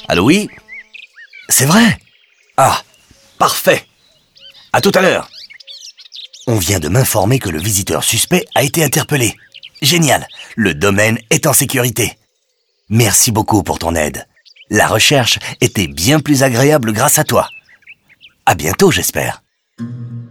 Allô, oui? C'est vrai? Ah, parfait. À tout à l'heure. On vient de m'informer que le visiteur suspect a été interpellé. Génial, le domaine est en sécurité. Merci beaucoup pour ton aide. La recherche était bien plus agréable grâce à toi. À bientôt, j'espère.